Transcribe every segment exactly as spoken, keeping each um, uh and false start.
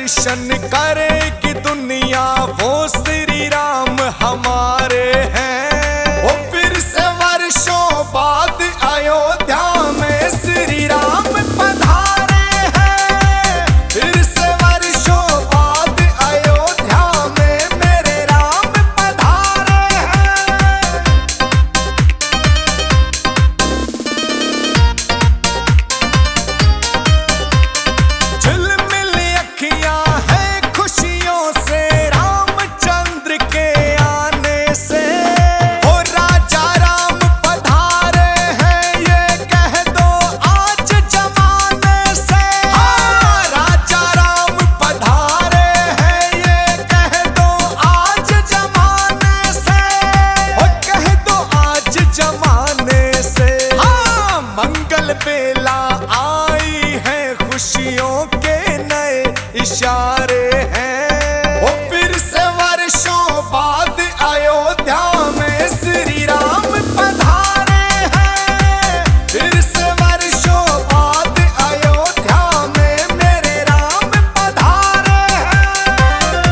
दर्शन करेगी दुनिया, वो श्री राम हमारे हैं। वो फिर से वर्षों बाद अयोध्या में श्री राम पधारे हैं। फिर से वर्षों बाद अयोध्या में मेरे राम पधारे हैं। झिलमिल अखियां है खुशियों से रामचंद्र के आने से। हो राजा राम पधारे हैं, ये कह दो आज जमाने से। हाँ, राजा राम पधारे हैं, ये कह दो आज जमाने से। हो कह दो आज जमाने से। हाँ, मंगल बेला आई है, खुशियों के नए इशारे हैं। वो फिर से वर्षों बाद अयोध्या में श्री राम पधारे हैं। फिर से वर्षों बाद अयोध्या में मेरे राम पधारे हैं।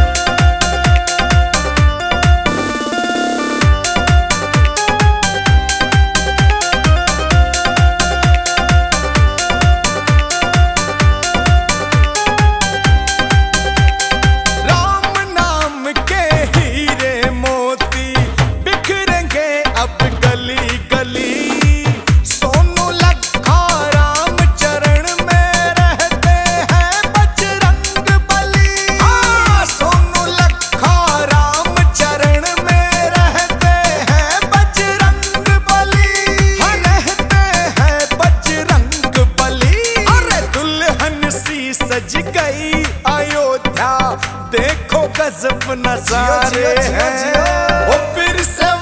राम नाम के हीरे मोती बिखरेंगे अब गली गली। सोनू लखा राम चरण में रहते हैं बजरंग बली। हाँ, सोनू लखा राम चरण में रहते हैं बजरंग बली। हाँ, रहते हैं बजरंग बली। अरे दुल्हन सी सज गई अयोध्या, देखो गजब नजारे हैं। वो फिर से